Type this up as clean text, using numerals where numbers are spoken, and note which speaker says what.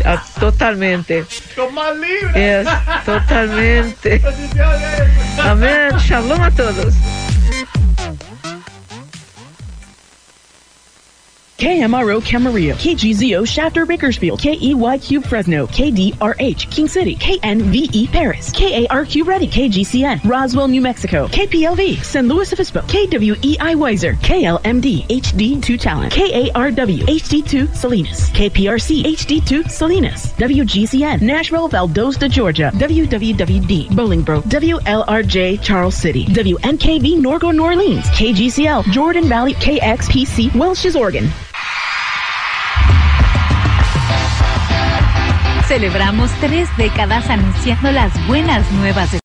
Speaker 1: Totalmente.
Speaker 2: Con más libres.
Speaker 1: Totalmente. Amén. Shalom a todos.
Speaker 3: KMRO Camarillo, KGZO Shafter Bakersfield, KEYQ Fresno, KDRH King City, KNVE Paris, KARQ Reading, KGCN Roswell, New Mexico, KPLV San Luis Obispo, KWEI Weiser, KLMD HD2 Talent, KARW HD2 Salinas, KPRC HD2 Salinas, WGCN Nashville, Valdosta, Georgia, WWWD Bolingbrook, WLRJ Charles City, WNKV Norgo, New Orleans, KGCL Jordan Valley, KXPC Welches, Oregon.
Speaker 4: Celebramos 3 décadas anunciando las buenas nuevas de